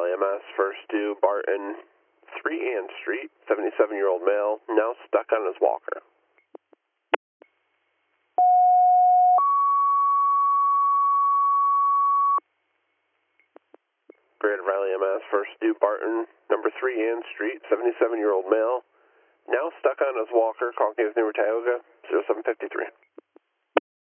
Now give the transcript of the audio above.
Valley MS, first due Barton, 3 Ann Street, 77-year-old male, now stuck on his walker. Greater Valley MS, first due Barton, number 3 Ann Street, 77-year-old male, now stuck on his walker, calling New Tioga, 0753.